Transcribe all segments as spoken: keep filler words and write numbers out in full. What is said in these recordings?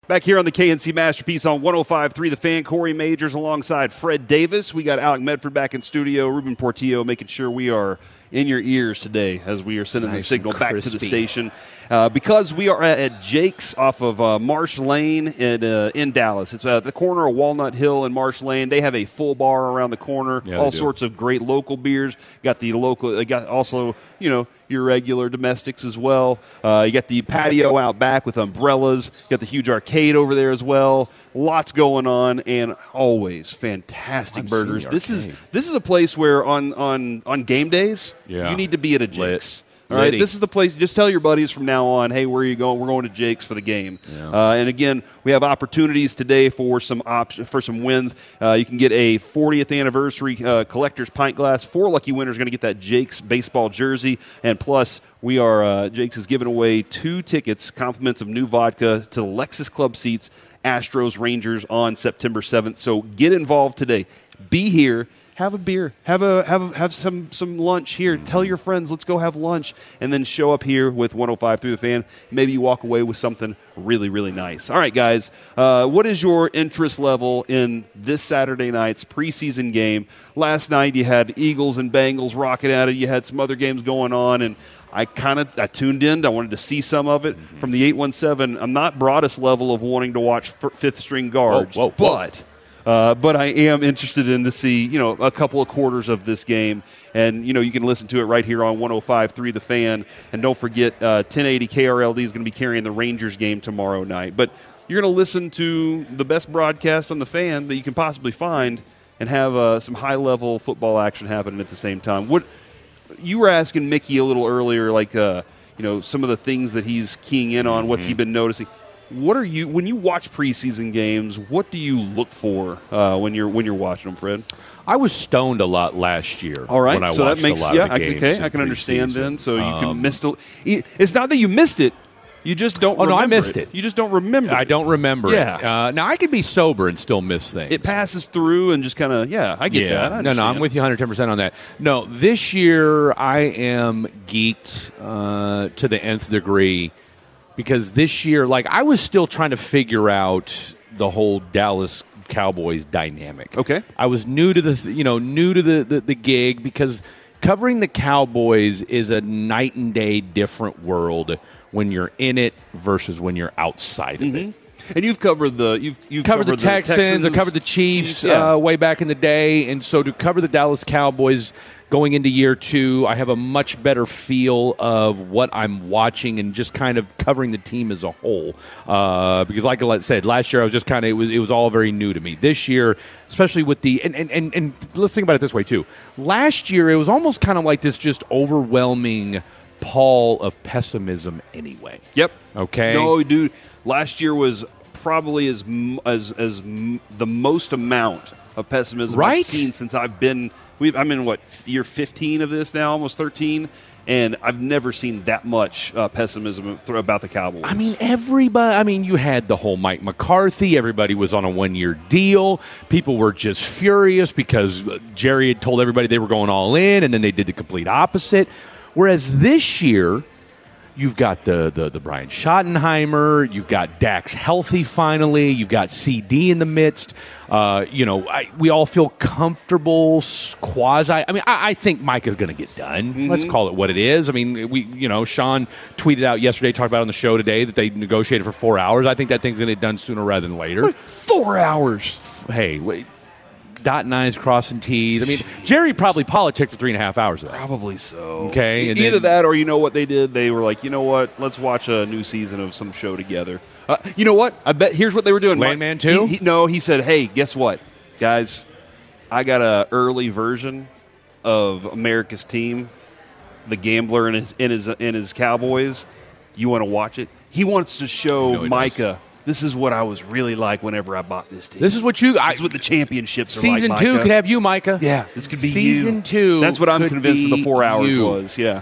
Back here on the K N C Masterpiece on one oh five point three The Fan, Corey Majors alongside Fred Davis. We got Alec Medford back in studio, Ruben Portillo making sure we are in your ears today as we are sending nice the signal back to the crispy. station. Uh, because we are at, at Jake's off of uh, Marsh Lane in, uh, in Dallas. It's at the corner of Walnut Hill and Marsh Lane. They have a full bar around the corner, Yeah, all they do. sorts of great local beers. Got the local, they got also, you know, your regular domestics as well. Uh, you got the patio out back with umbrellas. You got the huge arcade over there as well. Lots going on, and always fantastic I've burgers. seen the This is arcade. this is a place where on on, on game days, Yeah. you need to be at a Lit. Jake's. All right, Litty. this is the place. Just tell your buddies from now on, hey, where are you going? We're going to Jake's for the game. Yeah. Uh, and again, we have opportunities today for some op- for some wins. Uh, you can get a fortieth anniversary uh, collector's pint glass. Four lucky winners are going to get that Jake's baseball jersey, and plus, we are uh, Jake's is giving away two tickets, compliments of new vodka to the Lexus Club seats, Astros Rangers on September seventh. So get involved today. Be here. Have a beer. Have a have a, have some some lunch here. Tell your friends, let's go have lunch, and then show up here with one oh five through the Fan. Maybe you walk away with something really really nice. All right, guys. Uh, what is your interest level in this Saturday night's preseason game? Last night you had Eagles and Bengals rocking at it. You had some other games going on, and I kind of I tuned in. I wanted to see some of it from the eight one seven. I'm not broadest level of wanting to watch f- fifth string guards, Whoa, whoa, whoa. but. Uh, but I am interested in to see, you know, a couple of quarters of this game. And, you know, you can listen to it right here on one oh five point three The Fan. And don't forget, uh, ten eighty K R L D is going to be carrying the Rangers game tomorrow night. But you're going to listen to the best broadcast on The Fan that you can possibly find and have uh, some high-level football action happening at the same time. What you were asking Mickey a little earlier, like, uh, you know, some of the things that he's keying in on, what's he been noticing. What are you when you watch preseason games? What do you look for uh, when you're when you're watching them, Fred? I was stoned a lot last year. All right, when I so that watched makes a lot yeah, of the I, games okay, in I can understand preseason. then. So you can Um, miss. The, it's not that you missed it; you just don't. Oh, no, I remember missed it. You just don't remember. I it. don't remember Yeah. it. Uh, now I could be sober and still miss things. It passes through and just kind of yeah. I get yeah. that. I no, no, I'm understand. with you one hundred ten percent on that. No, this year I am geeked uh, to the nth degree because this year, like, I was still trying to figure out the whole Dallas Cowboys dynamic. Okay. I was new to the, you know, new to the, the, the gig because covering the Cowboys is a night and day different world when you're in it versus when you're outside of it. And you've covered the you've you've Covered, covered the Texans, I covered the Chiefs, Chiefs, yeah. uh, way back in the day, and so to cover the Dallas Cowboys going into year two, I have a much better feel of what I'm watching and just kind of covering the team as a whole. Uh, because, like I said, last year I was just kind of it was it was all very new to me. This year, especially with the and and, and and let's think about it this way too. Last year it was almost kind of like this just overwhelming pall of pessimism anyway. Yep. Okay. No, dude. Last year was probably as m- as as m- the most amount of pessimism Right? I've seen since I've been. We've, I'm in what year fifteen of this now, almost thirteen, and I've never seen that much uh, pessimism th- about the Cowboys. I mean, everybody, I mean, you had the whole Mike McCarthy. Everybody was on a one-year deal. People were just furious because Jerry had told everybody they were going all in, and then they did the complete opposite. Whereas this year, you've got the, the, the Brian Schottenheimer. You've got Dax healthy finally. You've got C D in the midst. Uh, you know, I, we all feel comfortable, quasi. I mean, I, I think Micah's going to get done. Mm-hmm. Let's call it what it is. I mean, we, you know, Sean tweeted out yesterday, talked about it on the show today, that they negotiated for four hours. I think that thing's going to get done sooner rather than later. four hours. Hey, wait. Dotting I's, crossing T's. I mean, Jerry probably politicked for three and a half hours. Though. Probably so. Okay, E- and Either then- that or you know what they did? They were like, you know what? Let's watch a new season of some show together. Uh, you know what? I bet here's what they were doing. Landman Mike- two? He, he, no, he said, hey, guess what? Guys, I got a early version of America's Team, the gambler and his, and his, and his Cowboys. You want to watch it? He wants to show know he Micah, this is what I was really like whenever I bought this team. This is what you. I, This is what the championships are season like, two Micah. could have you, Micah. Yeah, this could be season you. two. That's what I'm could convinced of the be four hours you. was. Yeah.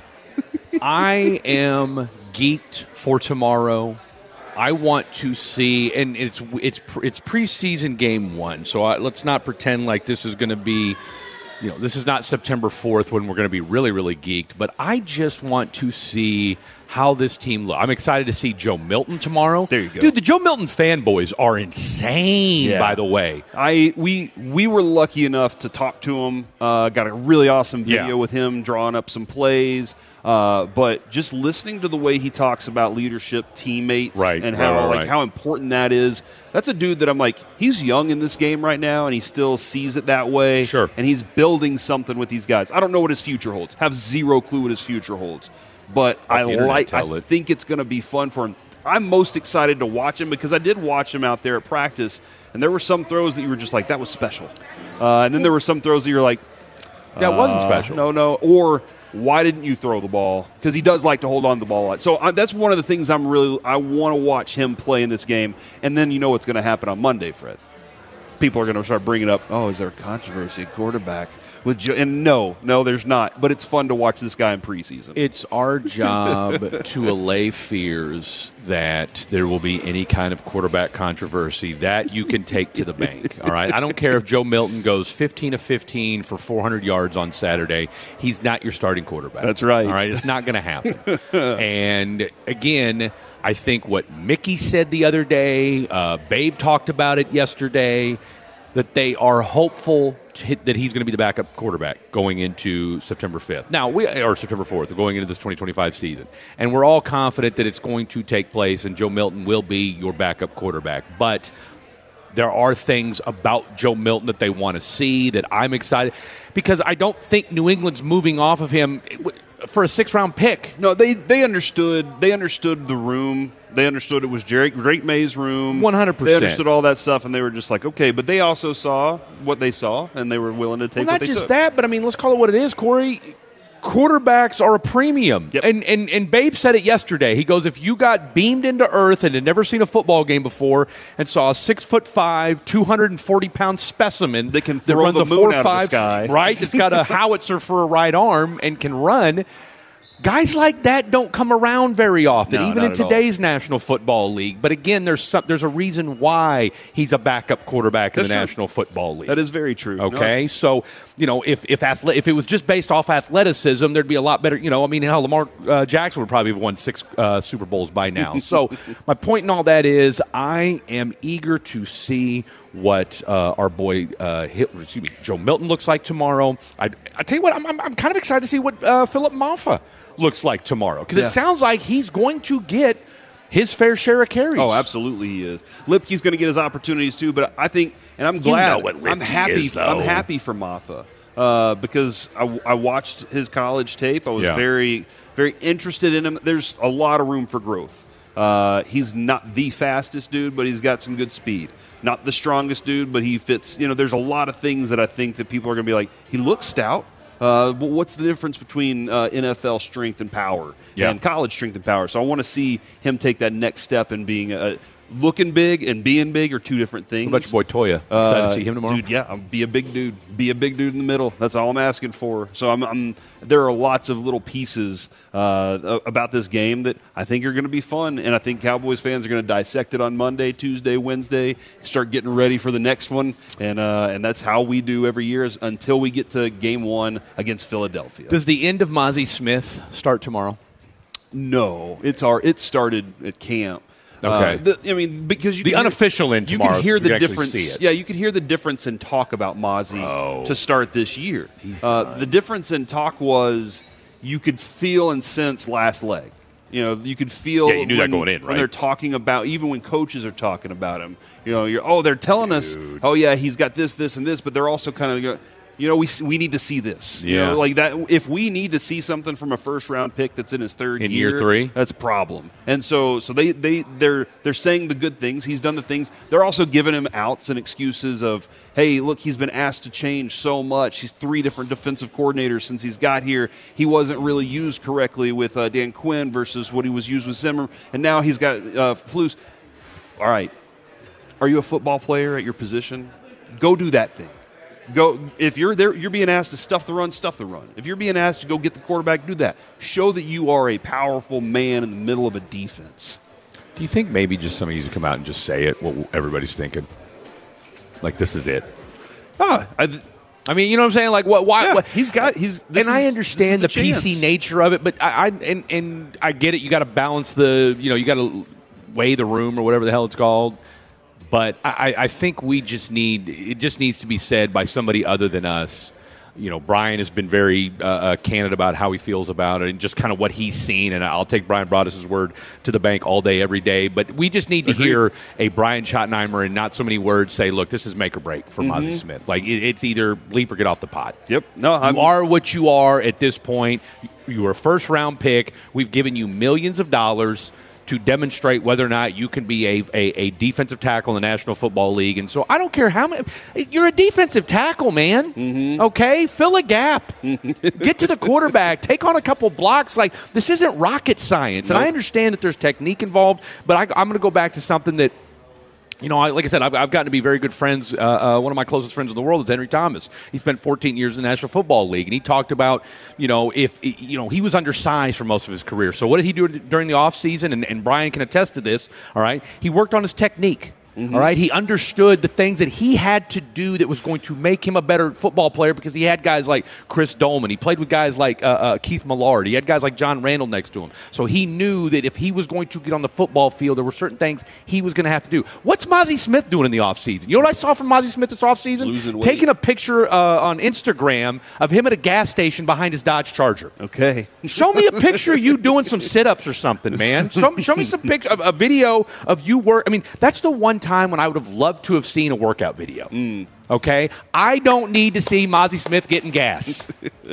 I am geeked for tomorrow. I want to see, and it's it's it's preseason game one, so I, let's not pretend like this is going to be, you know, this is not September fourth when we're going to be really really geeked. But I just want to see how this team looks. I'm excited to see Joe Milton tomorrow. There you go. Dude, the Joe Milton fanboys are insane, Yeah. by the way. I we we were lucky enough to talk to him. Uh, got a really awesome video Yeah. with him drawing up some plays. Uh, but just listening to the way he talks about leadership, teammates, Right, and right, how right, like right. how important that is. That's a dude that I'm like, he's young in this game right now, and he still sees it that way. Sure. And he's building something with these guys. I don't know what his future holds. Have zero clue what his future holds. But I the internet like. tell I it. think it's going to be fun for him. I'm most excited to watch him because I did watch him out there at practice, and there were some throws that you were just like, that was special. Uh, and then there were some throws that you're like, That wasn't uh, special. No, no. Or why didn't you throw the ball? Because he does like to hold on to the ball a lot. So uh, that's one of the things I'm really I want to watch him play in this game. And then you know what's going to happen on Monday, Fred. People are going to start bringing up, oh, is there a controversy at quarterback with Joe? And no, no, there's not. But it's fun to watch this guy in preseason. It's our job to allay fears that there will be any kind of quarterback controversy that you can take to the bank. All right, I don't care if Joe Milton goes fifteen of fifteen for four hundred yards on Saturday. He's not your starting quarterback. That's right. All right, it's not going to happen. And again, I think what Mickey said the other day, uh, Babe talked about it yesterday, that they are hopeful to hit, that he's going to be the backup quarterback going into September fifth. Now, we or September fourth, going into this twenty twenty-five season. And we're all confident that it's going to take place and Joe Milton will be your backup quarterback. But there are things about Joe Milton that they want to see that I'm excited because I don't think New England's moving off of him for a six-round pick. No, they they understood. They understood the room. They understood it was Drake, Drake May's room. one hundred percent. They understood all that stuff, and they were just like, okay. But they also saw what they saw, and they were willing to take Well, what not they just took. that, but I mean, let's call it what it is, Corey. Quarterbacks are a premium. Yep. And, and and Babe said it yesterday. He goes, if you got beamed into earth and had never seen a football game before and saw a six foot five, two hundred forty pound specimen That can that throw runs the a moon four out of the five, sky. right? It's got a howitzer for a right arm and can run. Guys like that don't come around very often, No, even not in at all. today's National Football League. But again, there's some, there's a reason why he's a backup quarterback in That's the true. National Football League. That is very true. Okay, No, so you know if if athle- if it was just based off athleticism, there'd be a lot better. You know, I mean, hell, Lamar uh, Jackson would probably have won six uh, Super Bowls by now. So my point in all that is, I am eager to see what uh, our boy uh, Hit, excuse me, Joe Milton looks like tomorrow. I, I tell you what, I'm, I'm, I'm kind of excited to see what uh, Philip Maffa looks like tomorrow because Yeah. it sounds like he's going to get his fair share of carries. Oh, absolutely, he is. Lipke's going to get his opportunities too, but I think, and I'm glad. know what I'm Lipke happy. is, though. I'm happy for Maffa uh, because I, I watched his college tape. I was Yeah. very, very interested in him. There's a lot of room for growth. Uh, he's not the fastest dude, but he's got some good speed. Not the strongest dude, but he fits. You know, there's a lot of things that I think that people are going to be like, he looks stout. Uh, but what's the difference between uh, N F L strength and power Yeah. and college strength and power? So I want to see him take that next step in being a, looking big and being big are two different things. What about your boy Toya? Excited to see him tomorrow? Dude, yeah, I'm, be a big dude. Be a big dude in the middle. That's all I'm asking for. So I'm, I'm there are lots of little pieces uh, about this game that I think are going to be fun, and I think Cowboys fans are going to dissect it on Monday, Tuesday, Wednesday, start getting ready for the next one, and uh, and that's how we do every year is until we get to game one against Philadelphia. Does the end of Mozzie Smith start tomorrow? No, it's our it started at camp. Okay. Uh, the, I mean, because you The can hear- unofficial end you tomorrow, can hear so the you actually difference. see it. Yeah, you could hear the difference in talk about Mozzie Oh. to start this year. He's uh, done. the difference in talk was you could feel and sense last leg. You know, you could feel Yeah, you knew that when, going in, when right? they're talking about, even when coaches are talking about him. You know, you're oh, they're telling us, oh yeah, he's got this, this, and this, but they're also kind of going, you know, we we need to see this. You Yeah. know, like that. If we need to see something from a first round pick that's in his third In year three? that's a problem. And so, so they they they're they're saying the good things. He's done the things. They're also giving him outs and excuses of, hey, look, he's been asked to change so much. He's three different defensive coordinators since he's got here. He wasn't really used correctly with uh, Dan Quinn versus what he was used with Zimmer, and now he's got uh, Flus. All right, are you a football player at your position? Go do that thing. Go if you're there. You're being asked to stuff the run, stuff the run. If you're being asked to go get the quarterback, do that. Show that you are a powerful man in the middle of a defense. Do you think maybe just somebody needs to come out and just say it, what everybody's thinking? Like, this is it. Ah, I, I mean, you know what I'm saying? Like, what? Why? Yeah, what? he's got. He's. This and is, I understand the, the P C chance. nature of it, but I, I and and I get it. You got to balance the. You know, you got to weigh the room or whatever the hell it's called. But I, I think we just need. It just needs to be said by somebody other than us. You know, Brian has been very uh, uh, candid about how he feels about it and just kind of what he's seen. And I'll take Brian Broaddus' word to the bank all day, every day. But we just need to Agreed. hear a Brian Schottenheimer and not so many words say, look, this is make or break for mm-hmm. Mazi Smith. Like, it, it's either leap or get off the pot. Yep. No, I'm, you are what you are at this point. You were a first-round pick. We've given you millions of dollars to demonstrate whether or not you can be a, a, a defensive tackle in the National Football League. And so I don't care how many – you're a defensive tackle, man. Mm-hmm. Okay? Fill a gap. Get to the quarterback. Take on a couple blocks. Like, this isn't rocket science. Nope. And I understand that there's technique involved, but I, I'm going to go back to something that – You know, I, like I said, I've, I've gotten to be very good friends. Uh, uh, one of my closest friends in the world is Henry Thomas. He spent fourteen years in the National Football League, and he talked about, you know, if, you know, he was undersized for most of his career. So what did he do during the offseason? And, and Brian can attest to this, all right? He worked on his technique. Mm-hmm. All right, he understood the things that he had to do that was going to make him a better football player because he had guys like Chris Dolman. He played with guys like uh, uh, Keith Millard. He had guys like John Randall next to him. So he knew that if he was going to get on the football field, there were certain things he was going to have to do. What's Mazi Smith doing in the offseason? You know what I saw from Mazi Smith this offseason? Losing weight. Taking a picture uh, on Instagram of him at a gas station behind his Dodge Charger. Okay. Show me a picture of you doing some sit-ups or something, man. Show, show me some pic, a, a video of you work. I mean, that's the one time when I would have loved to have seen a workout video. Mm. Okay? I don't need to see Mazi Smith getting gas.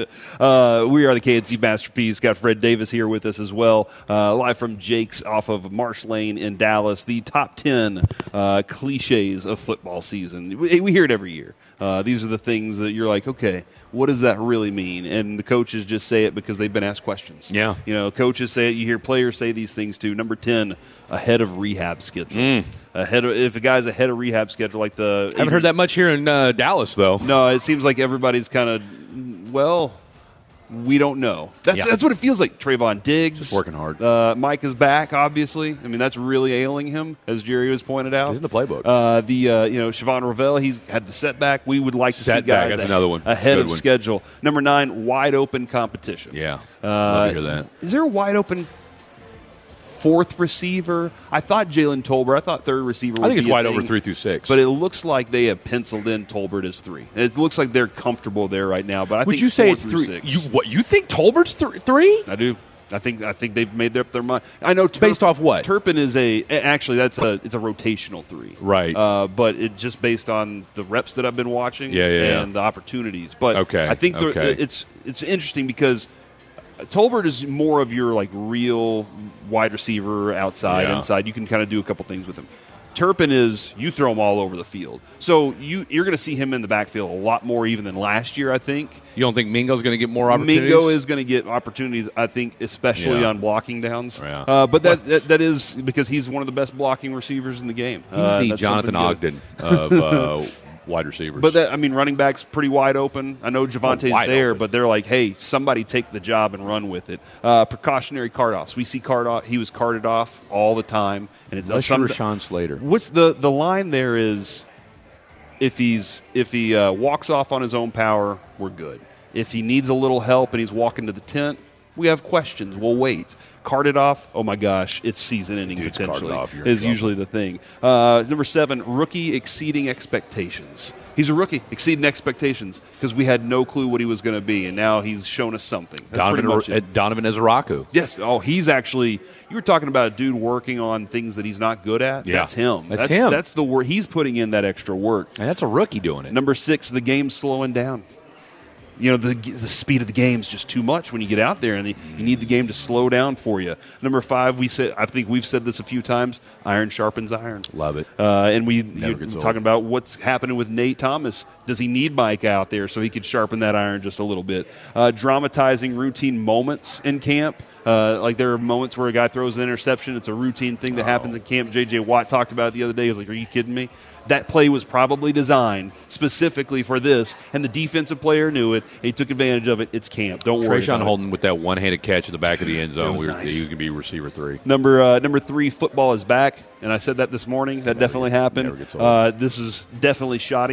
uh, we are the K N C Masterpiece. Got Fred Davis here with us as well. Uh, live from Jake's off of Marsh Lane in Dallas. The top ten uh, cliches of football season. We, we hear it every year. Uh, these are the things that you're like, okay, what does that really mean? And the coaches just say it because they've been asked questions. Yeah. You know, coaches say it. You hear players say these things too. Number ten, ahead of rehab schedule. Mm. Ahead of, if a guy's ahead of rehab schedule, like the I haven't heard that much here in uh, Dallas, though. No, it seems like everybody's kind of, well, we don't know. That's yeah. that's what it feels like. Trayvon Diggs. Just working hard. Uh, Mike is back, obviously. I mean, that's really ailing him, as Jerry has pointed out. He's in the playbook. Uh, the, uh, you know, Siobhan Ravel, he's had the setback. We would like to setback, see guys that's a- another one. ahead Good of one. schedule. Number nine, wide open competition. Yeah. Uh, Love to hear that. Is there a wide open fourth receiver? I thought Jalen Tolbert. I thought third receiver would I think it's be a wide thing, over three through six. But it looks like they have penciled in Tolbert as three. It looks like they're comfortable there right now. But I Would think you say four it's through three? six. You, what, you think Tolbert's th- three? I do. I think I think they've made up their mind. I know Turp- Based off what? Turpin is a actually that's a it's a rotational three, Right. Uh, but it just based on the reps that I've been watching, Yeah, yeah, and yeah. the opportunities. But Okay, I think the- okay. it's it's interesting because Tolbert is more of your like real wide receiver outside, Yeah. inside. You can kind of do a couple things with him. Turpin is you throw him all over the field, so you you're going to see him in the backfield a lot more even than last year. I think. You don't think Mingo's going to get more opportunities? Mingo is going to get opportunities, I think, especially Yeah. on blocking downs. Yeah. Uh, but that, that that is because he's one of the best blocking receivers in the game. He's Uh, the that's Jonathan something good. Ogden of uh, wide receivers. But that, I mean, running back's pretty wide open. I know Javante's wide there, open. but they're like, hey, somebody take the job and run with it. Uh, precautionary card offs. We see card off. He was carded off all the time, and it's Unless some. you're Rashawn Slater. What's the the line there is, if he's if he uh, walks off on his own power, we're good. If he needs a little help and he's walking to the tent, we have questions. We'll wait. Carded off, oh my gosh, it's season-ending Dude's carded potentially, off, you're in is trouble. usually the thing. Uh, number seven, rookie exceeding expectations. He's a rookie, exceeding expectations, because we had no clue what he was going to be, and now he's shown us something. That's Donovan, pretty much it. uh, Donovan Ezeraku. Yes. Oh, he's actually. You were talking about a dude working on things that he's not good at. Yeah. That's him. That's him. That's the work. He's putting in that extra work. And that's a rookie doing it. Number six, the game's slowing down. You know, the the speed of the game is just too much when you get out there, and the, you need the game to slow down for you. Number five, we said. I think we've said this a few times. Iron sharpens iron. Love it. Uh, and we Never you're gets old. talking about what's happening with Nate Thomas. Does he need Mike out there so he could sharpen that iron just a little bit? Uh, dramatizing routine moments in camp. Uh, like there are moments where a guy throws an interception. It's a routine thing that Oh. happens in camp. J J Watt talked about it the other day. He was like, are you kidding me? That play was probably designed specifically for this, and the defensive player knew it. And he took advantage of it. It's camp. Don't worry Trayshawn about Holden with that one-handed catch at the back of the end zone. was We were, nice. He was going to be receiver three. it. Number uh, number three, football is back, and I said that this morning. That definitely happened. never gets old. Uh, this is definitely shoddy.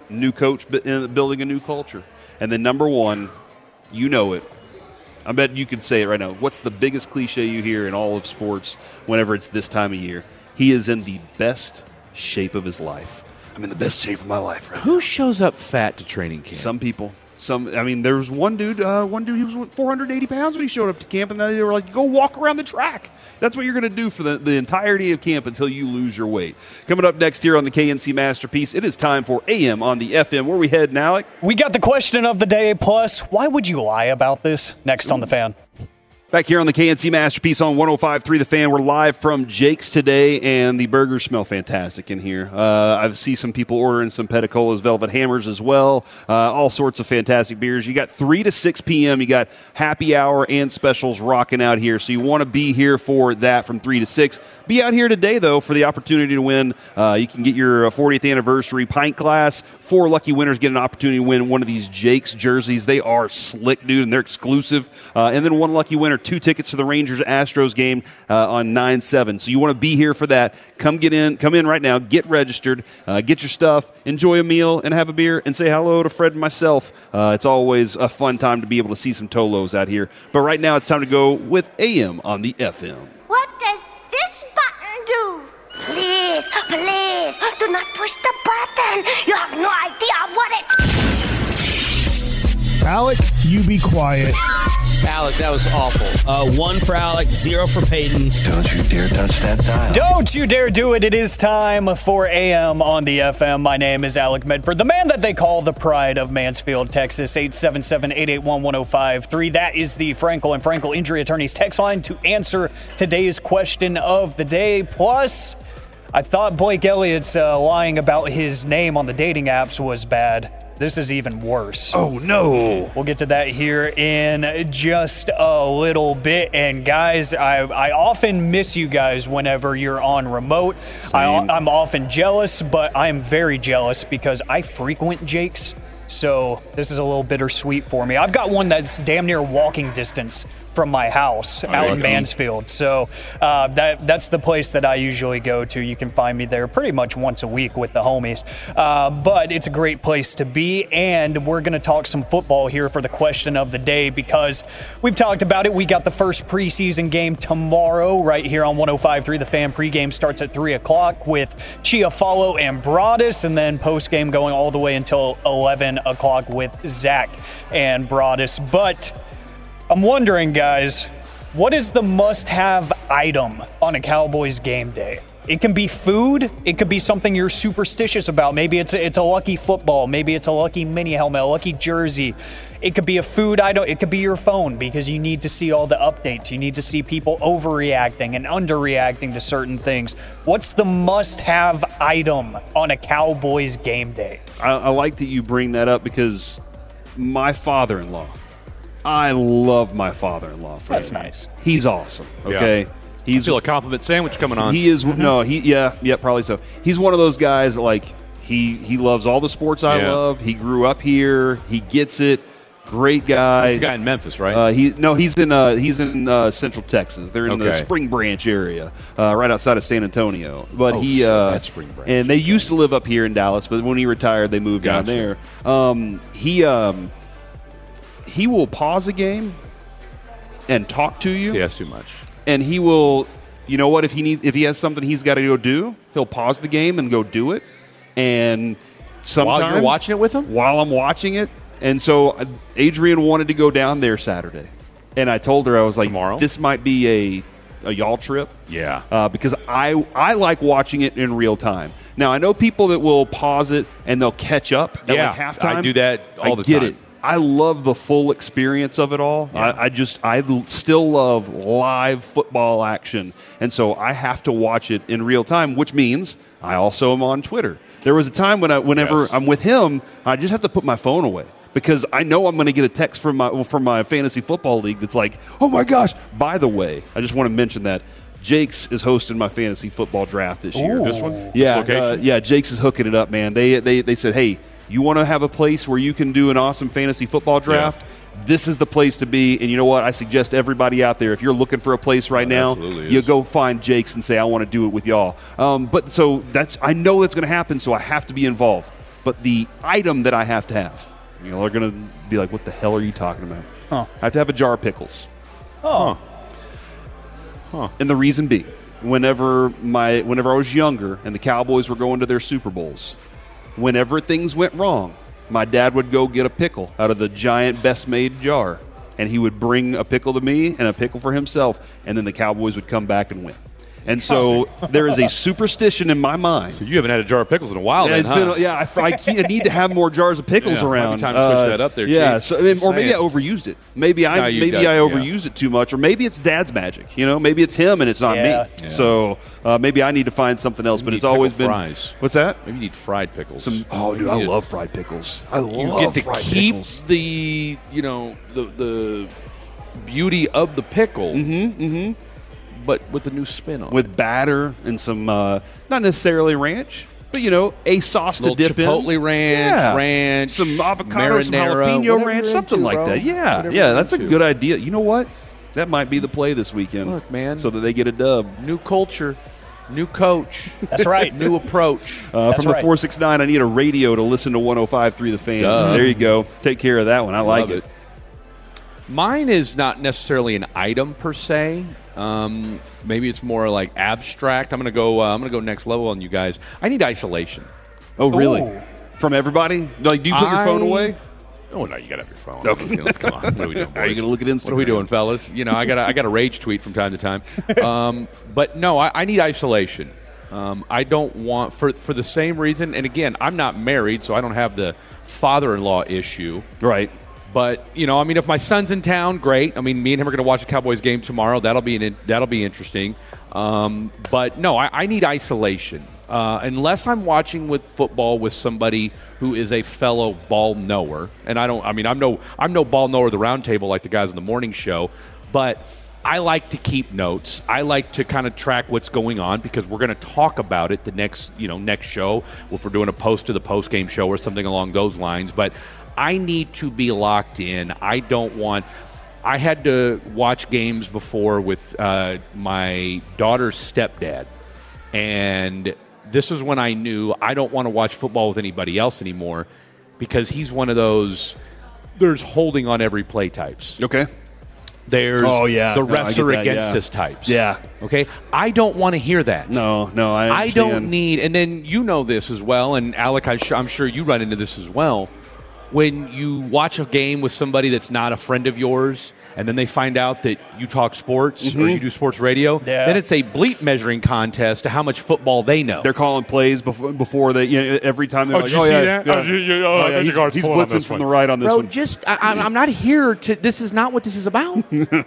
new coach building a new culture. And then number one, you know it. I bet you can say it right now. What's the biggest cliche you hear in all of sports whenever it's this time of year? He is in the best shape of his life. I'm in the best shape of my life right now. Who shows up fat to training camp? Some people. Some, I mean, there was one dude, uh, one dude, he was four hundred eighty pounds when he showed up to camp, and they were like, go walk around the track. That's what you're going to do for the, the entirety of camp until you lose your weight. Coming up next here on the K N C Masterpiece, it is time for A M on the F M. Where we heading, Alec? We got the question of the day, plus, why would you lie about this? Next on The Fan. Back here on the K N C Masterpiece on one oh five point three The Fan. We're live from Jake's today, and the burgers smell fantastic in here. Uh, I see some people ordering some Petticolas Velvet Hammers as well. Uh, all sorts of fantastic beers. You got three to six p.m. You got happy hour and specials rocking out here. So you want to be here for that from three to six. Be out here today, though, for the opportunity to win. Uh, you can get your fortieth anniversary pint glass. Four lucky winners get an opportunity to win one of these Jake's jerseys. They are slick, dude, and they're exclusive. Uh, and then one lucky winner, two tickets to the Rangers-Astros game uh, on nine seven. So you want to be here for that. Come get in. Come in right now. Get registered. Uh, get your stuff. Enjoy a meal and have a beer and say hello to Fred and myself. Uh, it's always a fun time to be able to see some Tolos out here. But right now it's time to go with A M on the F M. What does this button do? Please, please, do not push the button. You have no idea what it... Alec, you be quiet. Alec, that was awful. Uh, one for Alec, zero for Peyton. Don't you dare touch that dial. Don't you dare do it. It is time for A M on the F M. My name is Alec Medford, the man that they call the pride of Mansfield, Texas. eight seven seven, eight eight one, one oh five three. That is the Frankel and Frankel Injury Attorneys text line to answer today's question of the day. Plus, I thought Blake Elliott's uh, lying about his name on the dating apps was bad. This is even worse. Oh, no. We'll get to that here in just a little bit. And, guys, I, I often miss you guys whenever you're on remote. I, I'm often jealous, but I am very jealous because I frequent Jake's. So this is a little bittersweet for me. I've got one that's damn near walking distance from my house out in Mansfield. So uh, that that's the place that I usually go to. You can find me there pretty much once a week with the homies. Uh, but it's a great place to be, and we're going to talk some football here for the question of the day because we've talked about it. We got the first preseason game tomorrow right here on one oh five point three. The Fan pregame starts at three o'clock with Chiafalo and Broadus, and then postgame going all the way until eleven o'clock with Zach and Broadus. But I'm wondering, guys, what is the must-have item on a Cowboys game day? It can be food. It could be something you're superstitious about. Maybe it's a, it's a lucky football. Maybe it's a lucky mini helmet, a lucky jersey. It could be a food item. It could be your phone because you need to see all the updates. You need to see people overreacting and underreacting to certain things. What's the must-have item on a Cowboys game day? I, I like that you bring that up because my father-in-law, I love my father-in-law. That's nice. He's awesome, okay? Yeah. He's, I feel a compliment sandwich coming on. He is, mm-hmm. no, he, yeah, yeah, probably so. He's one of those guys that, like, he, he loves all the sports I yeah. love. He grew up here. He gets it. Great guy. He's the guy in Memphis, right? Uh, he no, he's in uh, he's in uh, Central Texas. They're in okay. the Spring Branch area, uh, right outside of San Antonio. But oh, he so uh, that's Spring Branch. And they used to live up here in Dallas, but when he retired, they moved gotcha. down there. Um, he um, he will pause a game and talk to you. See, that's too much. And he will, you know what? If he needs, if he has something he's got to go do, he'll pause the game and go do it. And sometimes while you're watching it with him, while I'm watching it. And so Adrian wanted to go down there Saturday. And I told her, I was like, Tomorrow? this might be a, a y'all trip. Yeah. Uh, because I I like watching it in real time. Now, I know people that will pause it and they'll catch up at yeah, like halftime. I do that all I the get time. it. I love the full experience of it all. Yeah. I, I just, I l- still love live football action. And so I have to watch it in real time, which means I also am on Twitter. There was a time when I, whenever Yes. I'm with him, I just have to put my phone away. Because I know I'm going to get a text from my from my fantasy football league that's like, oh my gosh, by the way, I just want to mention that Jake's is hosting my fantasy football draft this year. Ooh. This one? Yeah, This location? uh, yeah, Jake's is hooking it up, man. They they they said, hey, you want to have a place where you can do an awesome fantasy football draft? Yeah. This is the place to be. And you know what? I suggest everybody out there, if you're looking for a place right now, you go find Jake's and say, I want to do it with y'all. Um, but so that's I know that's going to happen, so I have to be involved. but the item that I have to have, you know, they're going to be like, what the hell are you talking about? Huh. I have to have a jar of pickles. Oh. Huh. And the reason being, whenever my whenever I was younger and the Cowboys were going to their Super Bowls, whenever things went wrong, my dad would go get a pickle out of the giant best-made jar, and he would bring a pickle to me and a pickle for himself, and then the Cowboys would come back and win. And so there is a superstition in my mind. So you haven't had a jar of pickles in a while, Yeah, then, it's huh? been, yeah I, I can't- I need to have more jars of pickles Yeah, might be around. time to switch that up there, Yeah, Chief. so, I mean, Just or maybe I saying. overused it. Maybe I No, you maybe did, I yeah. overused it too much, or maybe it's Dad's magic. You know, maybe it's him and it's not Yeah. me. Yeah. So uh, maybe I need to find something else. Maybe but it's pickle always been fries. What's that? Maybe you need fried pickles. Some, oh, dude, You I need- love fried pickles. I You love get to fried keep pickles. the, you know, the the beauty of the pickle, mm-hmm, mm-hmm. but with a new spin on it. With batter and some, uh, not necessarily ranch, but, you know, a sauce Little to dip chipotle in. ranch, Yeah. ranch, some avocado, some marinara, jalapeno whatever ranch, you're something into, like bro. that. Yeah, Whatever yeah, you're that's a into. good idea. You know what? That might be the play this weekend. Look, man. So that they get a dub. New culture, new coach. That's right. New approach. Uh, That's from the right. four six nine, I need a radio to listen to one oh five point three The Fan. Duh. There you go. Take care of that one. I like Love it. it. Mine is not necessarily an item per se. Um, maybe it's more like abstract. I'm gonna go. Uh, I'm gonna go next level on you guys. I need isolation. Oh, really? Ooh. From everybody? Like, do you put your phone I- away? Oh no, you gotta have your phone. Okay. Let's, let's come on. What are we doing, Are you boys? gonna look at Instagram? What are we doing, fellas? You know, I got I got a rage tweet from time to time. Um, but no, I, I need isolation. Um, I don't want for for the same reason. And again, I'm not married, so I don't have the father-in-law issue. Right. But you know, I mean, if my son's in town, great. I mean, me and him are going to watch the Cowboys game tomorrow. That'll be an, that'll be interesting. Um, but no, I, I need isolation uh, unless I'm watching with football with somebody who is a fellow ball knower. And I don't. I mean, I'm no I'm no ball knower of the round table like the guys on the morning show. But I like to keep notes. I like to kind of track what's going on because we're going to talk about it the next you know next show if we're doing a post to the post game show or something along those lines. But I need to be locked in. I don't want. I had to watch games before with uh, my daughter's stepdad, and this is when I knew I don't want to watch football with anybody else anymore because he's one of those. There's holding on every play types. Okay. There's Oh, yeah. the No, I refs get are that, against yeah. us types. Yeah. Okay. I don't want to hear that. No, no, I I don't understand. need, and then you know this as well, and Alec, I sh- I'm sure you run into this as well. When you watch a game with somebody that's not a friend of yours, and then they find out that you talk sports Mm-hmm. or you do sports radio, Yeah. then it's a bleep measuring contest to how much football they know. They're calling plays before, before they, you know, every time they're Oh, like, did you oh, see yeah, that? yeah. Oh, you- you- oh, Oh, I yeah, bet he's, you guys he's pulled on blitzing this from one. the right on this Bro, one. just I, I'm- I'm not here to. This is not what this is about.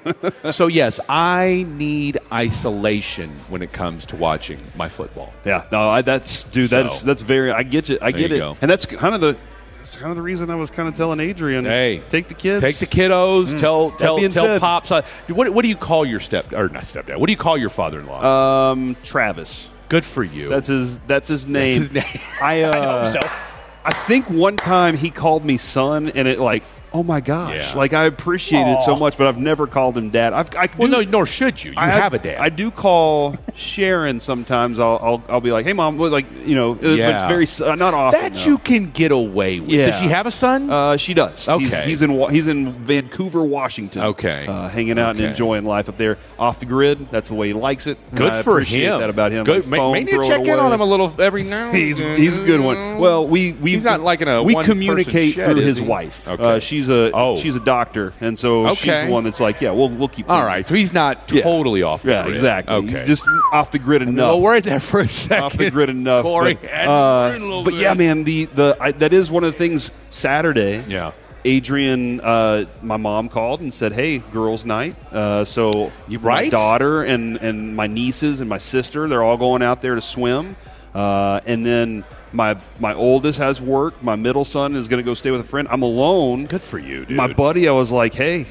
So yes, I need isolation when it comes to watching my football. Yeah, no, I, that's dude. So. That's that's very. I get you. I There get you it, go. and that's kind of the that's kind of the reason I was kind of telling Adrian, Hey, take the kids, Take the kiddos. Tell That tell being tell said- pops. Uh, what what do you call your step or not stepdad? What do you call your father-in-law? Um, Travis. Good for you. That's his. That's his name. his name. I uh, So, I think one time he called me son, and it like, oh my gosh, Yeah. like I appreciate it so Aw. much, but I've never called him dad. I've, I well, do, no, nor should you. You I have a dad. I do call Sharon sometimes. I'll, I'll I'll be like, hey mom, what, like you know, but Yeah. it's very s- uh, not often. that no. you can get away with. Yeah. Does she have a son? Uh, she does. He's, Okay. he's in Wa- he's in Vancouver, Washington. Okay. Uh, hanging out Okay. and enjoying life up there, off the grid. That's the way he likes it. Good I for appreciate him. That about him. Good. Like, May- phone, Maybe you throw it check in away. on him a little every now. and He's then. he's a good one. Well, we we He's not like in a we one-person communicate shed, through is his he? wife. Okay. Uh, she's a Oh. she's a doctor, and so she's Okay. the one that's like, yeah, we'll we'll keep. All doing right, it. so he's not Yeah. totally off the Yeah, grid. exactly. Okay. He's just off the grid enough. Well, we're in there for a second. off the grid enough. Corey, but and uh, we're in a little but bit. yeah, man, the the I, that is one of the things. Saturday, Yeah. Adrian, uh, my mom called and said, "Hey, girls' night." Uh, so You- my right? daughter and and my nieces and my sister, they're all going out there to swim, uh, and then. My my oldest has work. My middle son is going to go stay with a friend. I'm alone. Good for you, dude. My buddy, I was like, "Hey,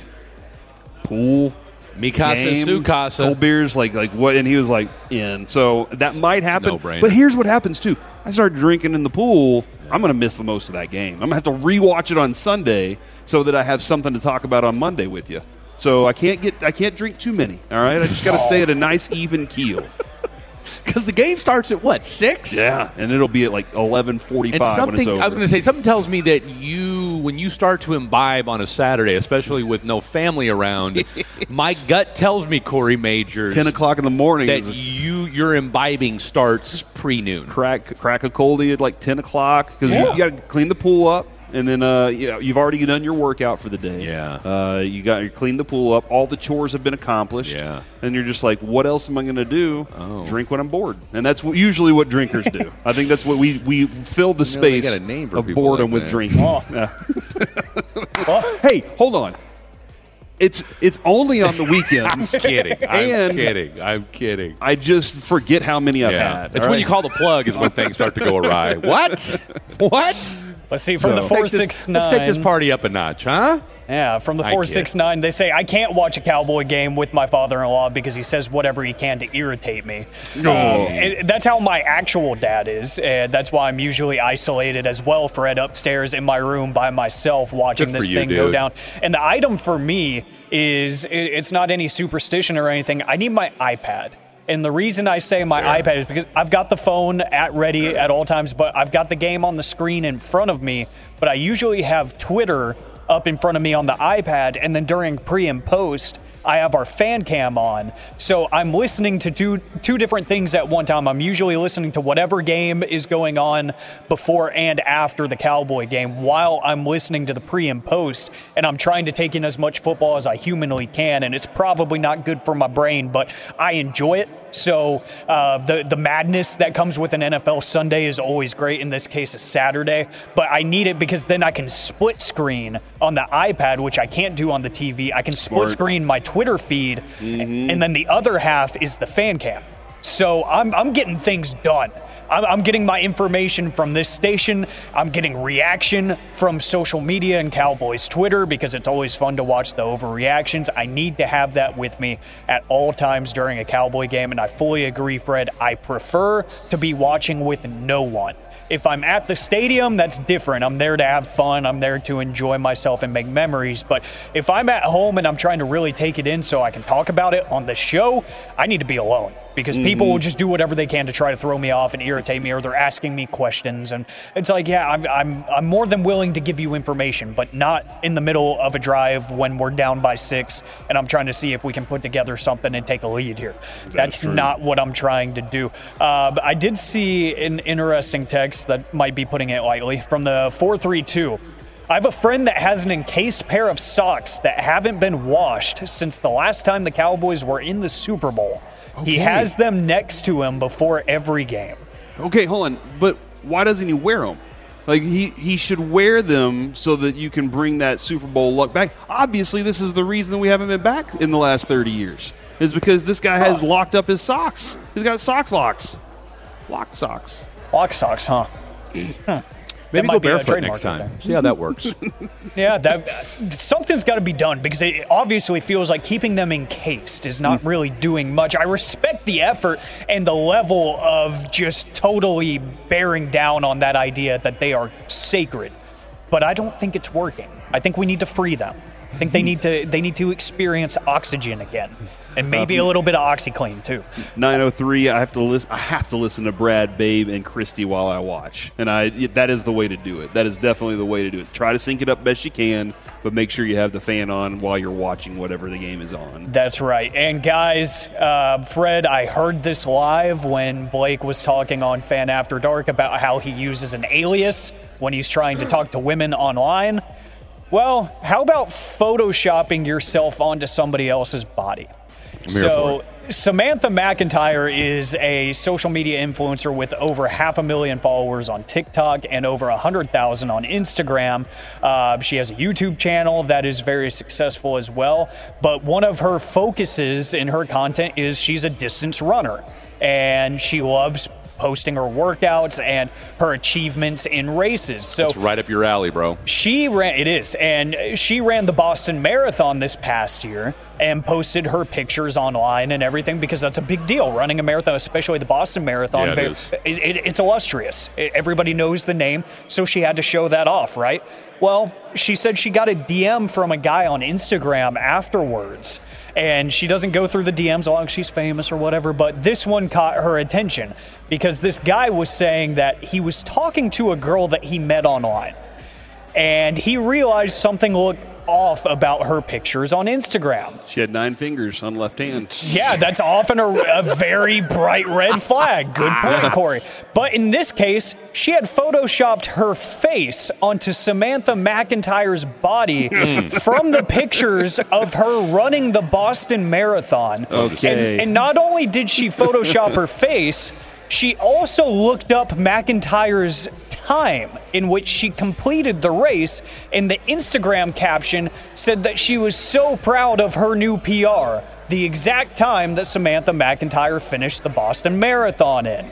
pool, Mikasa, game, Sukasa. cold beers, like like what?" And he was like, "In." So that might happen. no-brainer. But here's what happens too: I start drinking in the pool. I'm going to miss the most of that game. I'm going to have to rewatch it on Sunday so that I have something to talk about on Monday with you. So I can't get I can't drink too many. All right, I just got to stay at a nice even keel. Because the game starts at, what, six? Yeah, and it'll be at like eleven forty-five And something, when it's over. I was going to say, something tells me that you, when you start to imbibe on a Saturday, especially with no family around, my gut tells me, Corey Majors, ten o'clock in the morning. that is you your imbibing starts pre-noon. crack crack a coldie at like ten o'clock because Yeah. you, you got to clean the pool up. And then uh, you know, you've already done your workout for the day. Yeah. Uh, you got you cleaned the pool up. All the chores have been accomplished. Yeah. And you're just like, what else am I going to do? Oh. Drink when I'm bored. And that's what, usually what drinkers do. I think that's what we we fill the You know, they space got a name for of people boredom like with that. drinking. Oh. Yeah. Hey, hold on. It's it's only on the weekends. I'm kidding. I'm And- kidding. I'm kidding. I just forget how many I've Yeah. had. It's all when right? you call the plug is when things start to go awry. What? What? Let's see, from the Let's take four this- six nine. Let's take this party up a notch, huh? Yeah, from the I four six nine, they say, I can't watch a Cowboy game with my father-in-law because he says whatever he can to irritate me. No. Um, and that's how my actual dad is, and that's why I'm usually isolated as well, Fred, upstairs in my room by myself watching Good for this you, thing dude. go down. And the item for me is, it- it's not any superstition or anything. I need my iPad. And the reason I say my iPad is because I've got the phone at ready at all times, but I've got the game on the screen in front of me, but I usually have Twitter up in front of me on the iPad, and then during pre and post, I have our fan cam on. So I'm listening to two two different things at one time. I'm usually listening to whatever game is going on before and after the Cowboy game while I'm listening to the pre and post, and I'm trying to take in as much football as I humanly can, and it's probably not good for my brain, but I enjoy it. So uh, the the madness that comes with an N F L Sunday is always great. In this case, a Saturday. But I need it because then I can split screen on the iPad, which I can't do on the T V. I can split Smart. screen my Twitter feed, and then the other half is the fan cam. So I'm I'm getting things done. I'm, I'm getting my information from this station. I'm getting reaction from social media and Cowboys Twitter because it's always fun to watch the overreactions. I need to have that with me at all times during a Cowboy game, and I fully agree, Fred. I prefer to be watching with no one. If I'm at the stadium, that's different. I'm there to have fun. I'm there to enjoy myself and make memories. But if I'm at home and I'm trying to really take it in so I can talk about it on the show, I need to be alone because people will just do whatever they can to try to throw me off and irritate me, or they're asking me questions. And it's like, yeah, I'm, I'm, I'm more than willing to give you information, but not in the middle of a drive when we're down by six and I'm trying to see if we can put together something and take a lead here. That's true. not what I'm trying to do. Uh, but I did see an interesting text that might be putting it lightly from the four three two. I have a friend that has an encased pair of socks that haven't been washed since the last time the Cowboys were in the Super Bowl. He Okay. has them next to him before every game. Okay, hold on. But why doesn't he wear them? Like, he, he should wear them so that you can bring that Super Bowl luck back. Obviously, this is the reason that we haven't been back in the last thirty years, is because this guy has locked up his socks. He's got socks locks. Locked socks. Lock socks, huh? Maybe might go be a barefoot trademark next right time. there. See how that works. Yeah, that something's got to be done because it obviously feels like keeping them encased is not really doing much. I respect the effort and the level of just totally bearing down on that idea that they are sacred, but I don't think it's working. I think we need to free them. I think they need to they need to experience oxygen again, and maybe a little bit of OxyClean too. nine oh three, I have to listen I have to listen to Brad, Babe, and Christy while I watch. And I that is the way to do it. That is definitely the way to do it. Try to sync it up best you can, but make sure you have the fan on while you're watching whatever the game is on. That's right. And guys, uh, Fred, I heard this live when Blake was talking on Fan After Dark about how he uses an alias when he's trying to talk to women online. Well, how about photoshopping yourself onto somebody else's body? So Samantha McIntyre is a social media influencer with over half a million followers on TikTok and over one hundred thousand on Instagram. Uh, she has a YouTube channel that is very successful as well. But one of her focuses in her content is she's a distance runner, and she loves posting her workouts and her achievements in races. So It's right up your alley, bro. she ran, it is, and she ran the Boston Marathon this past year. and posted her pictures online and everything because that's a big deal. Running a marathon, especially the Boston Marathon, Yeah, it is. it, it, it's illustrious. It, everybody knows the name, so she had to show that off, right? Well, she said she got a D M from a guy on Instagram afterwards, and she doesn't go through the D Ms long as she's famous or whatever, but this one caught her attention because this guy was saying that he was talking to a girl that he met online, and he realized something looked off about her pictures on Instagram. She had nine fingers on the left hand. Yeah, that's often a, a very bright red flag. Good point, Corey. But in this case, she had photoshopped her face onto Samantha McIntyre's body from the pictures of her running the Boston Marathon. Okay. And, and not only did she Photoshop her face, she also looked up McIntyre's time in which she completed the race, and the Instagram caption said that she was so proud of her new P R, the exact time that Samantha McIntyre finished the Boston Marathon in.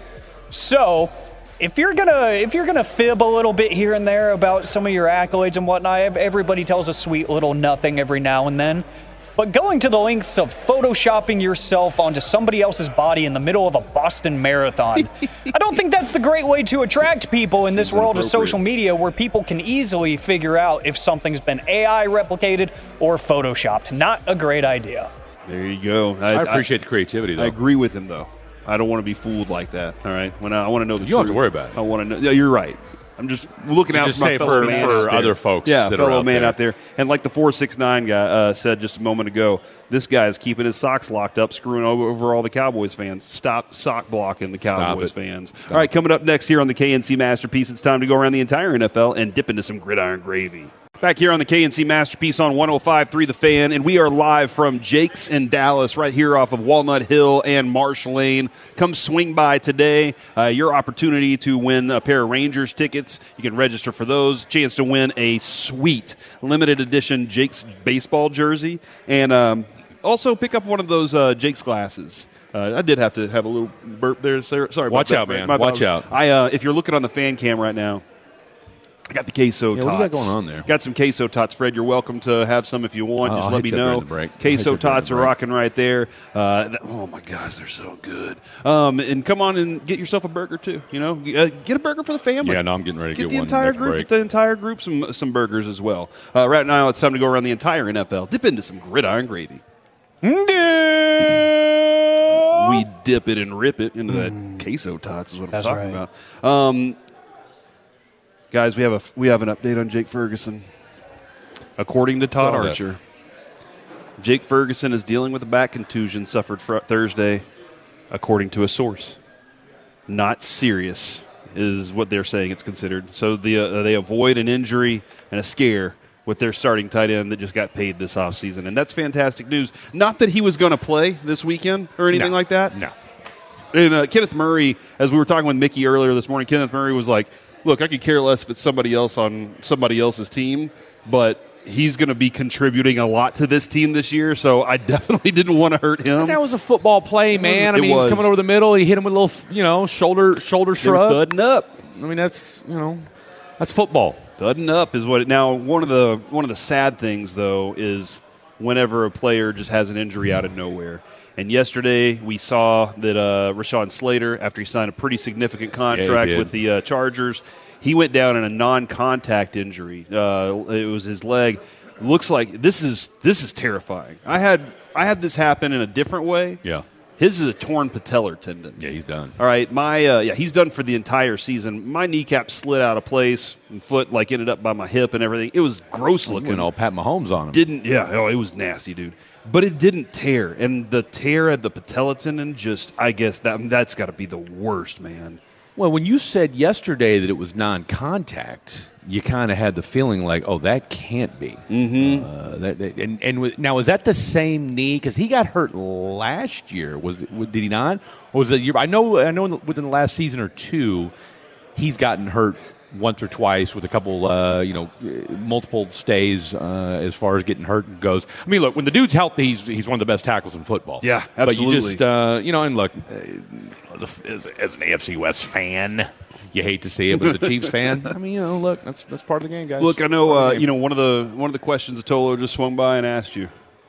So, if you're gonna if you're gonna fib a little bit here and there about some of your accolades and whatnot, everybody tells a sweet little nothing every now and then. But going to the lengths of photoshopping yourself onto somebody else's body in the middle of a Boston Marathon, I don't think that's the great way to attract people in this world of social media where people can easily figure out if something's been A I replicated or photoshopped. Not a great idea. There you go. I, I appreciate I, the creativity, though. I agree with him, though. I don't want to be fooled like that, all right? When I, I want to know the you truth. You don't have to worry about it. I want to know. Yeah, you're right. I'm just looking you out just for my say fellow for, man for other folks yeah, that fellow are out man there. out there. And like the four six nine guy uh, said just a moment ago, this guy is keeping his socks locked up, screwing over, over all the Cowboys fans. Stop sock blocking the Cowboys fans. Stop. All right, coming up next here on the K N C Masterpiece, it's time to go around the entire N F L and dip into some gridiron gravy. Back here on the K N C Masterpiece on one oh five point three The Fan, and we are live from Jake's in Dallas, right here off of Walnut Hill and Marsh Lane. Come swing by today. Uh, your opportunity to win a pair of Rangers tickets. You can register for those. Chance to win a sweet limited edition Jake's baseball jersey, and um, also pick up one of those uh, Jake's glasses. Uh, I did have to have a little burp there. Sorry about Watch that, out, Fred. man. My Watch bad. out. I, uh, if you're looking on the fan cam right now, I got the queso yeah, tots. What do you got going on there? Got some queso tots, Fred. You're welcome to have some if you want. Oh, Just I'll let hit me you up know. during the break. I'll hit Queso you up during tots the are break. rocking right there. Uh, that, oh my gosh, they're so good. Um, and come on and get yourself a burger too. You know, uh, get a burger for the family. Yeah, no, I'm getting ready to get get, the one entire next group. break. Get the entire group some some burgers as well. Uh, right now, it's time to go around the entire N F L. Dip into some gridiron gravy. We dip it and rip it into that queso tots. Is what I'm That's talking right. about. Um, guys, we have a we have an update on Jake Ferguson. According to Todd Saw that. Archer, Jake Ferguson is dealing with a back contusion suffered fr- Thursday, according to a source. Not serious is what they're saying it's considered. So the, uh, they avoid an injury and a scare with their starting tight end that just got paid this offseason. And that's fantastic news. Not that he was going to play this weekend or anything No. like that. No. And uh, Kenneth Murray, as we were talking with Mickey earlier this morning, Kenneth Murray was like, look, I could care less if it's somebody else on somebody else's team, but he's going to be contributing a lot to this team this year, so I definitely didn't want to hurt him. That was a football play, man. I It mean, he was was. coming over the middle. He hit him with a little, you know, shoulder shoulder They were shrug. thudding up. I mean, that's, you know, that's football. Thudding up is what it, now one of the one of the sad things though is whenever a player just has an injury out of nowhere. And yesterday we saw that uh, Rashawn Slater, after he signed a pretty significant contract did. with the uh, Chargers, he went down in a non-contact injury. Uh, it was his leg. Looks like this is this is terrifying. I had I had this happen in a different way. Yeah. His is a torn patellar tendon. Yeah, he's done. All right, my uh, yeah, he's done for the entire season. My kneecap slid out of place, and foot like ended up by my hip and everything. It was gross looking. Went all Pat Mahomes on him. Didn't yeah, oh, it was nasty, dude. But it didn't tear, and the tear at the patella tendon just I guess that that's got to be the worst, man. Well, when you said yesterday that it was non-contact, you kind of had the feeling like, oh, that can't be. Mm-hmm. Uh, that, that, and, and w- now, is that the same knee? Because he got hurt last year. Was it, did he not? Or was it year? I know. I know. Within the last season or two, he's gotten hurt once or twice with a couple, uh, you know, multiple stays uh, as far as getting hurt goes. I mean, look, when the dude's healthy, he's he's one of the best tackles in football. Yeah, absolutely. But you just, uh, you know, and look, uh, as, as an A F C West fan, you hate to see it, but as a Chiefs fan, I mean, you know, look, that's that's part of the game, guys. Look, I know Part of uh, the game. you know one of the one of the questions that Tolo just swung by and asked you.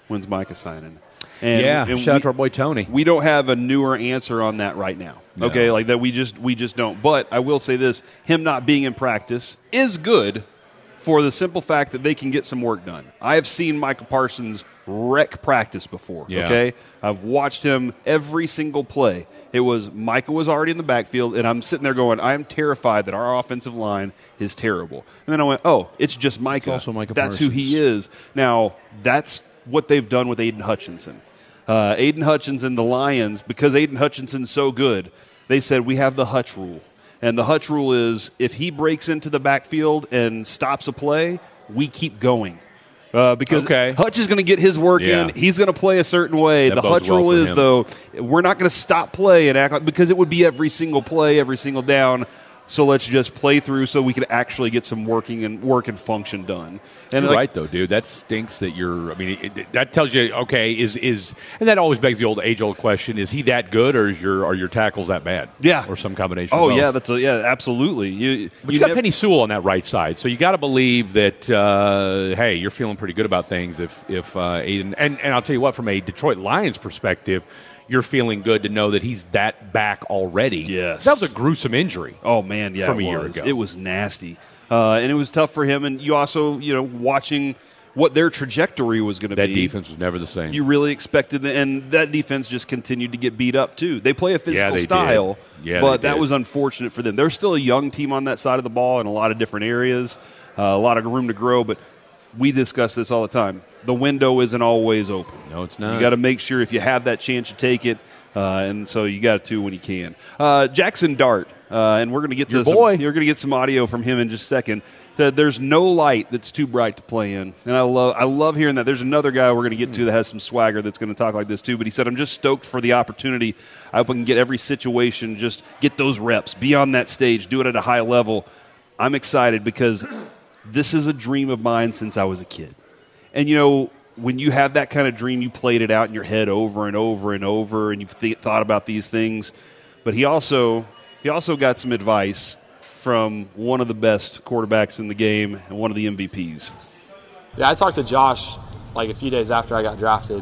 when's Micah signing? And, yeah, and shout we, out to our boy Tony. We don't have a newer answer on that right now. No. Okay, like that we just we just don't. But I will say this, him not being in practice is good for the simple fact that they can get some work done. I have seen Micah Parsons wreck practice before, yeah. okay? I've watched him every single play. It was Micah was already in the backfield, and I'm sitting there going, I am terrified that our offensive line is terrible. And then I went, oh, it's just Micah. It's also Micah That's Parsons. who he is. Now, that's what they've done with Aiden Hutchinson. Uh, Aiden Hutchinson, the Lions, because Aiden Hutchinson's so good, they said we have the Hutch rule. And the Hutch rule is if he breaks into the backfield and stops a play, we keep going. Uh, because okay. Hutch is going to get his work yeah. in. He's going to play a certain way. That the bodes Hutch well rule for is, him. though, we're not going to stop play and act like – because it would be every single play, every single down. So let's just play through so we can actually get some working and work and function done. And you're like, right, though, dude. That stinks that you're – I mean, it, it, that tells you, okay, is – is and that always begs the old age-old question, is he that good or is your, are your tackles that bad? Yeah. Or some combination Oh, of both? yeah, that's a, yeah, absolutely. You, But you, you got nev- Penny Sewell on that right side, so you got to believe that, uh, hey, you're feeling pretty good about things if, if uh, Aiden – and and I'll tell you what, from a Detroit Lions perspective – you're feeling good to know that he's that back already. Yes. That was a gruesome injury. Oh, man, yeah, from it a year was. ago. It was nasty. Uh, and it was tough for him. And you also, you know, watching what their trajectory was going to be. That defense was never the same. You really expected the, and that defense just continued to get beat up, too. They play a physical yeah, they style, did. Yeah, but they that did. was unfortunate for them. They're still a young team on that side of the ball in a lot of different areas, uh, a lot of room to grow, but we discuss this all the time. The window isn't always open. No, it's not. You got to make sure if you have that chance, you take it. Uh, and so you got to when you can. Uh, Jackson Dart, uh, and we're going to get to Your some, boy. You're going to get some audio from him in just a second. That there's no light that's too bright to play in, and I love I love hearing that. There's another guy we're going to get to that has some swagger that's going to talk like this too. But he said, "I'm just stoked for the opportunity. I hope I can get every situation, just get those reps, be on that stage, do it at a high level. I'm excited because this is a dream of mine since I was a kid, and you know." When you have that kind of dream, you played it out in your head over and over and over, and you've th- thought about these things. But he also he also got some advice from one of the best quarterbacks in the game and one of the M V Ps. Yeah, I talked to Josh like a few days after I got drafted,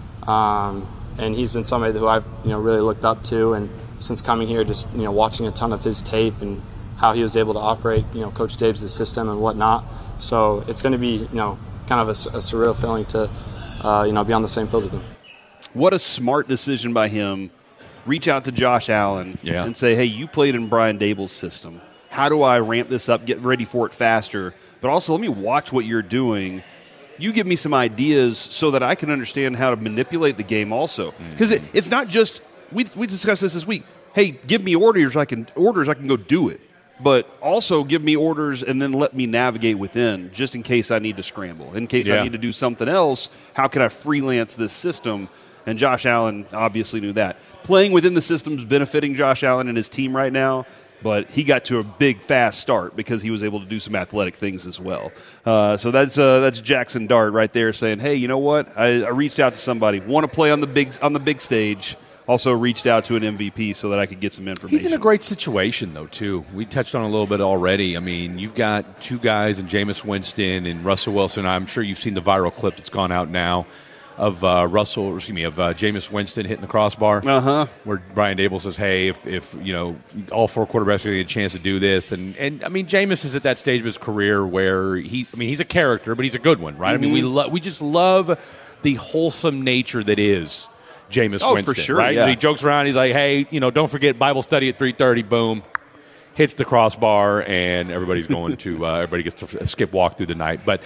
um, and he's been somebody who I've you know really looked up to, and since coming here, just you know watching a ton of his tape and how he was able to operate, you know, Coach Dave's system and whatnot. So it's going to be you know. kind of a, a surreal feeling to, uh, you know, be on the same field with him. What a smart decision by him. Reach out to Josh Allen yeah. and say, hey, you played in Brian Daboll's system. How do I ramp this up, get ready for it faster? But also let me watch what you're doing. You give me some ideas so that I can understand how to manipulate the game also. Because mm-hmm. it, it's not just, we, we discussed this this week. Hey, give me orders, I can orders, I can go do it. But also give me orders and then let me navigate within just in case I need to scramble. In case yeah. I need to do something else, how can I freelance this system? And Josh Allen obviously knew that. Playing within the system is benefiting Josh Allen and his team right now, but he got to a big, fast start because he was able to do some athletic things as well. Uh, so that's uh, that's Jackson Dart right there saying, hey, you know what? I, I reached out to somebody, want to play on the big on the big stage. Also reached out to an M V P so that I could get some information. He's in a great situation, though, too. We touched on it a little bit already. I mean, you've got two guys in Jameis Winston and Russell Wilson. I'm sure you've seen the viral clip that's gone out now of uh, Russell, excuse me, of uh, Jameis Winston hitting the crossbar. Uh-huh. Where Brian Daboll says, hey, if, if you know, all four quarterbacks are going to get a chance to do this. And, and I mean, Jameis is at that stage of his career where he, I mean, he's a character, but he's a good one, right? Mm-hmm. I mean, we, lo- we just love the wholesome nature that is Jameis oh, Winston, for sure, right? yeah. He jokes around. He's like, hey, you know, don't forget Bible study at three thirty. Boom. Hits the crossbar, and everybody's going to, uh, everybody gets to skip walk through the night. But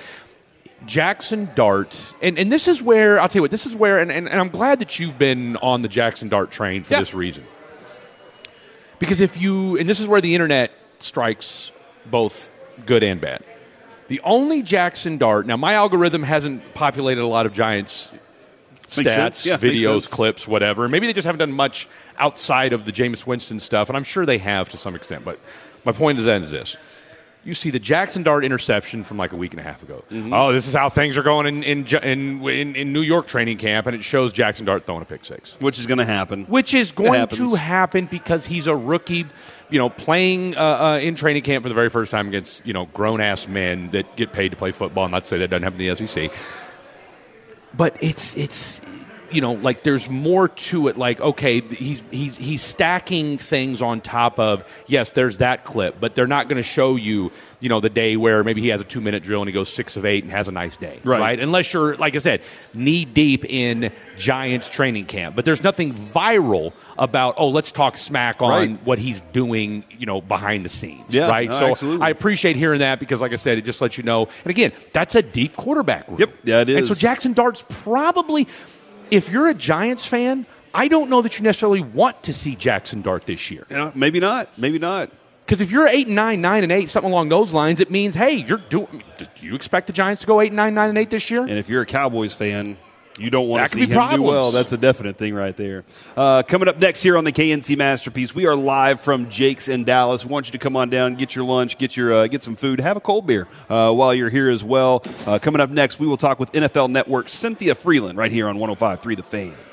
Jackson Dart, and, and this is where, I'll tell you what, this is where, and, and, and I'm glad that you've been on the Jackson Dart train for yeah. this reason. Because if you, and this is where the internet strikes both good and bad. The only Jackson Dart, now my algorithm hasn't populated a lot of Giants stats, yeah, videos, clips, whatever. Maybe they just haven't done much outside of the Jameis Winston stuff, and I'm sure they have to some extent. But my point is then is this. You see the Jackson Dart interception from like a week and a half ago. Mm-hmm. Oh, this is how things are going in in, in in in New York training camp, and it shows Jackson Dart throwing a pick six. Which is going to happen. Which is going to happen because he's a rookie, you know, playing uh, uh, in training camp for the very first time against, you know, grown-ass men that get paid to play football. Not to say that doesn't happen in the S E C. but it's it's. You know, like there's more to it. Like, okay, he's he's he's stacking things on top of, yes, there's that clip, but they're not going to show you, you know, the day where maybe he has a two minute drill and he goes six of eight and has a nice day, right? right? Unless you're, like I said, knee deep in Giants training camp. But there's nothing viral about, oh, let's talk smack on right. what he's doing, you know, behind the scenes, yeah, right? No, so absolutely. I appreciate hearing that because, like I said, it just lets you know. And again, that's a deep quarterback room. Yep, yeah, it is. And so Jackson Dart's probably. If you're a Giants fan, I don't know that you necessarily want to see Jackson Dart this year. Yeah, maybe not. Maybe not. Because if you're eight and nine, nine and eight, something along those lines, it means, hey, you're doing. Do you expect the Giants to go eight and nine, nine and eight this year? And if you're a Cowboys fan, you don't want that to see him problems. do well. That's a definite thing right there. Uh, coming up next here on the K N C Masterpiece, we are live from Jake's in Dallas. We want you to come on down, get your lunch, get your uh, get some food, have a cold beer uh, while you're here as well. Uh, coming up next, we will talk with N F L Network's Cynthia Freeland right here on one oh five point three The Fan.